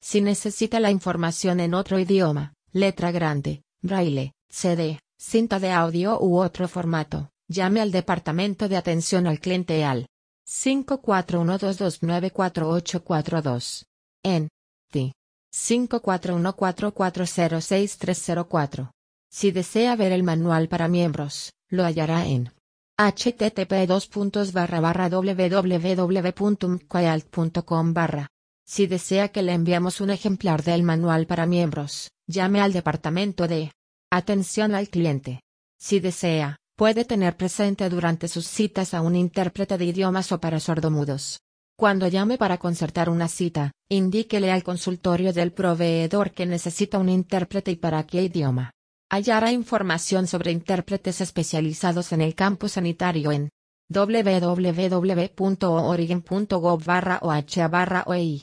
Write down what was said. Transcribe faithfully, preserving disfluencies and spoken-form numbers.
Si necesita la información en otro idioma, letra grande, braille, C D, cinta de audio u otro formato, llame al Departamento de Atención al Cliente al cinco cuatro uno dos dos nueve cuatro ocho cuatro dos. En T cinco cuatro uno cuatro cuatro cero seis tres cero cuatro. Si desea ver el manual para miembros, lo hallará en http dos puntos barra barra www punto mquialt punto com barra. Si desea que le enviemos un ejemplar del manual para miembros, llame al Departamento de Atención al Cliente. Si desea, puede tener presente durante sus citas a un intérprete de idiomas o para sordomudos. Cuando llame para concertar una cita, indíquele al consultorio del proveedor que necesita un intérprete y para qué idioma. Hallará información sobre intérpretes especializados en el campo sanitario en www punto oregon punto gov barra o h barra o i.